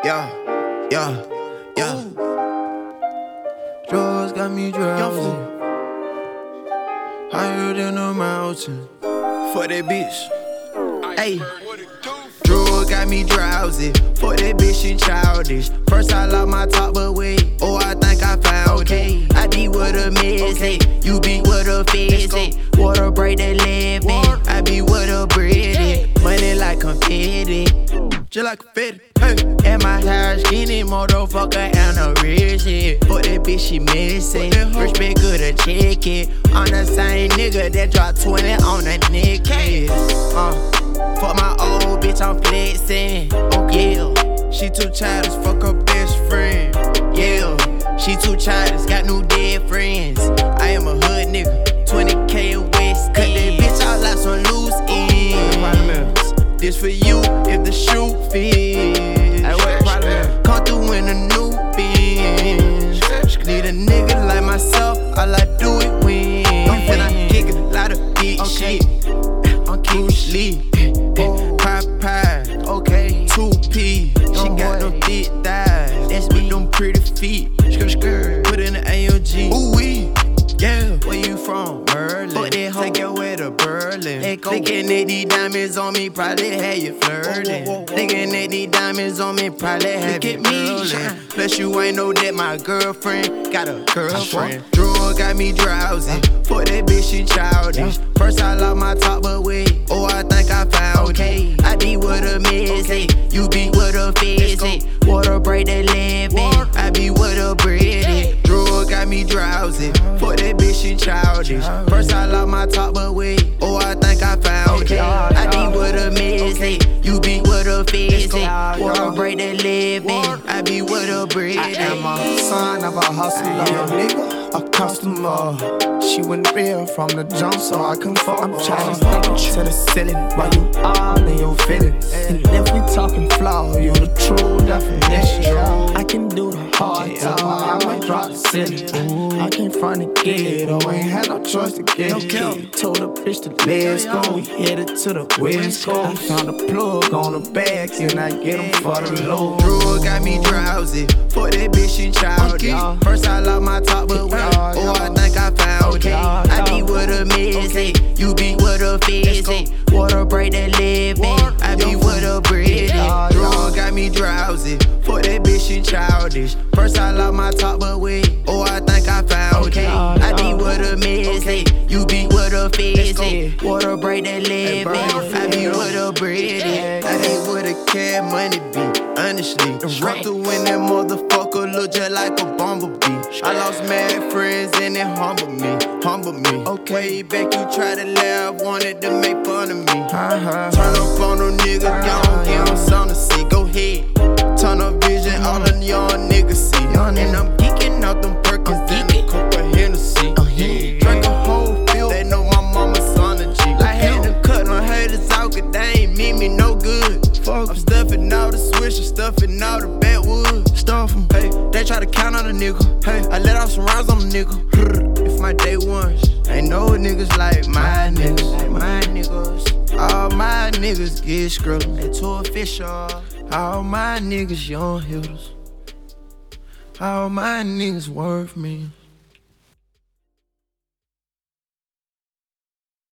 Yeah. Drugs got me drowsy, higher than a mountain. For that bitch, ayy. Drugs got me drowsy, for that bitch, she childish. First I lost my top, but wait, I think I found it. I be with a messy, you be with a fizzy. Water break that levy, I be with a bready. Money like confetti, just like confetti. Hey. And my hair skinny, motherfucker, and a rich shit. For that bitch, she messy. Rich bitch, good to check it. I'm the same nigga that dropped 20 on the necklace. Fuck my old bitch, I'm flexing. Yeah, she too childish, fuck her best friend. Yeah, she too childish, got new dead friends. I am a hood nigga, 20K a West. Cut that bitch out like some loose ends. This for you if the shoe fits. Come through in a new Benz. Need a nigga like myself, all I do it win. And I kick a lot of big shit. I'm Bruce Lee. Pie, okay, 2P. She got them thick thighs, that's with them pretty feet. Put in the AMG. Ooh wee, yeah. Where you from? Merlin. Take your way to Berlin. Thinking that these diamonds on me probably had you flirting. Thinking that these diamonds on me probably had you flirting. Plus you ain't know that my girlfriend got a girlfriend. Drug got me drowsy, for that bitch, she childish. First I lost my top, but wait, I think I found it. I be with a messy, you be with a fizzy. Water break that levy, I be with a bready. Drug got me drowsy, for that bitch, she childish. First I lost my top, but wait, I think I found it. I be with a messy, you be with a fizzy. Water break that levy, I be with a bready. I am a son of a hustler, nigga, a customer. She went real from the jump, so I conform. I'm trying to stick to the ceiling while you all in your feelings. And if we talking flaw, you the true definition. I can do the hard time, I might drop the ceiling. I came from the ghetto, ain't had no choice to get it. Told the bitch to let's go, we headed to the west coast. I found a plug on the back, and I get him for the low. Drug got me drowsy, for that bitch, she childish. First I lost my top, but wait, I think I found it. I be with a messy, you be with a fizzy. Water break that levy, I be with a bready. Drug got me drowsy, for that bitch, she childish. First I lost my top, but wait, I think I found it. I be with a messy, you be with a fizzy. Water break that levy, I be with a bready. I ain't with a cash money be, honestly. Run through when that motherfucker look just like a bumblebee. I lost mad friends and it humbled me. Way back you tried to laugh, wanted to make fun of me. Turn up on them niggas, y'all give them something to see. Go ahead, turn up vision, all the young niggas see. And I'm geeking out them Perkins and a cup of Hennessy. Drink a whole field, they know my mama's son a G. I had to cut my haters out, cause they ain't mean me no good. I'm stuffing all the swishes, stuffing all the backwood. Stuff 'em, hey, they try to count on a nigga. Hey, I let off some rounds on a nigga. If my day ones, ain't no niggas like my niggas. All my niggas get scrubbed, they too official. All my niggas young hitters. All my niggas worth me.